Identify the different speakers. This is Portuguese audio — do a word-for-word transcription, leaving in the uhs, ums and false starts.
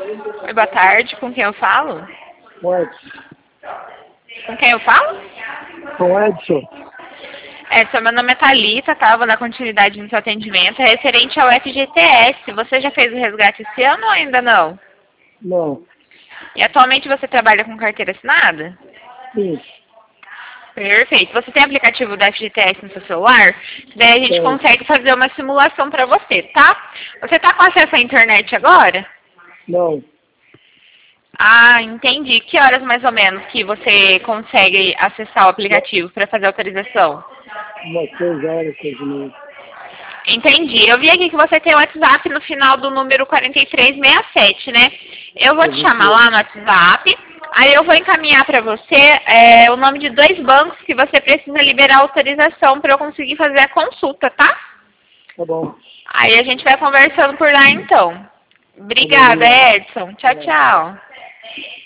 Speaker 1: Oi, boa tarde. Com quem eu falo?
Speaker 2: Com Edson.
Speaker 1: Com quem eu falo?
Speaker 2: Com Edson.
Speaker 1: Edson, meu nome é Thalita, tá? Vou dar continuidade no seu atendimento. É referente ao F G T S. Você já fez o resgate esse ano ou ainda não?
Speaker 2: Não.
Speaker 1: E atualmente você trabalha com carteira assinada?
Speaker 2: Sim.
Speaker 1: Perfeito. Você tem aplicativo do F G T S no seu celular? Daí a gente
Speaker 2: Tem.
Speaker 1: consegue fazer uma simulação para você, tá? Você tá com acesso à internet agora?
Speaker 2: Não.
Speaker 1: Ah, entendi. Que horas mais ou menos que você consegue acessar o aplicativo para fazer a autorização?
Speaker 2: Umas seis horas, seis e meia.
Speaker 1: Entendi. Eu vi aqui que você tem o WhatsApp no final do número quarenta e três sessenta e sete, né? Eu vou te chamar lá no WhatsApp, aí eu vou encaminhar para você é, o nome de dois bancos que você precisa liberar autorização para eu conseguir fazer a consulta, tá?
Speaker 2: Tá bom.
Speaker 1: Aí a gente vai conversando por lá então. Obrigada, Edson. Tchau, tchau.